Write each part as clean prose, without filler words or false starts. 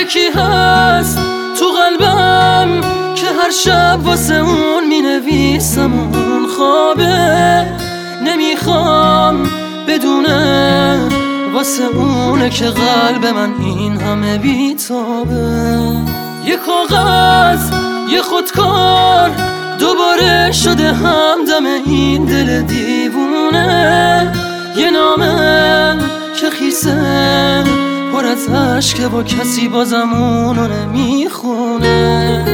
یکی هست تو قلبم که هر شب واسه اون می نویسم اون خوابه، نمیخوام بدونه واسه اونه که قلب من این همه بیتابه. یه کاغذ یه خودکار دوباره شده همدم این دل دیوونه، یه نامه که خیسه پر از عشقه با کسی بازم اونو نمیخونه.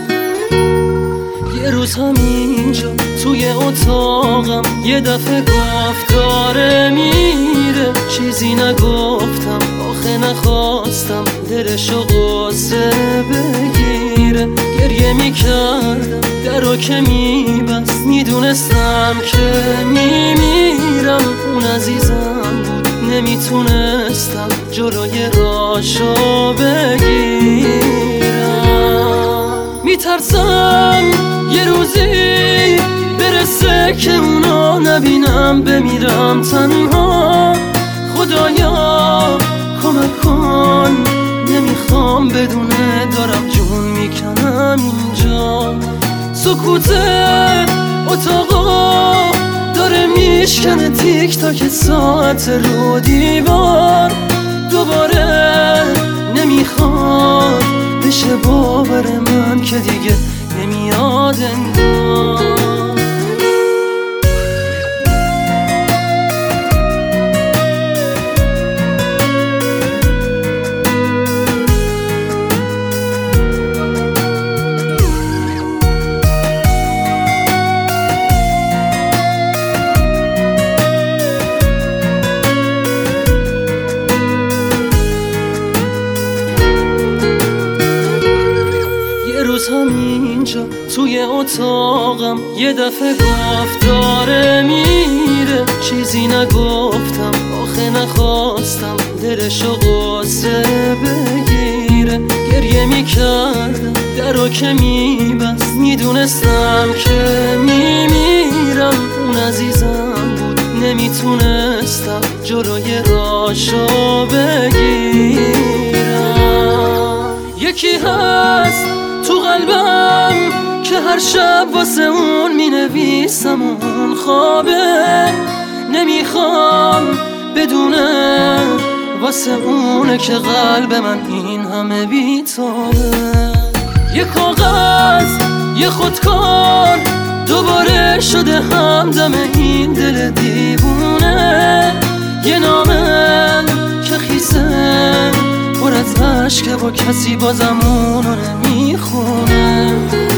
یه روز همینجا توی اتاقم یه دفعه گفت داره میره، چیزی نگفتم آخه نخواستم دلشو غصه بگیره. گریه میکردم درو که میبست، میدونستم که میمیرم. اون عزیزم بود نمیتونستم جلوی راشو بگیرم. میترسم یه روزی برسه که اونو نبینم، بمیرم تنها. خدایا کمک کن، نمیخوام بدونه دارم جون میکنم اینجا. سکوت اتاقا داره میشکنه تیک تاک ساعت رو دیوار. دوباره نمیخواد بشه باور من که دیگه نمیاد انگار. همینجا توی اتاقم یه دفعه گفت داره میره، چیزی نگفتم آخه نخواستم دلشو غصه بگیره. گریه میکردم درو که میبست، میدونستم که میمیرم. اون عزیزم بود نمیتونستم جلوی راشو بگیرم. یکی هست تو قلبم که هر شب واسه اون می نویسم اون خوابه، نمیخوام بدونه واسه اونه که قلب من این همه بیتابه. یه کاغذ یه خودکار دوباره شده همدم این دل دیوونه، یه نامه که خیسه پر از عشقه با کسی بازم اونو نمیخونه.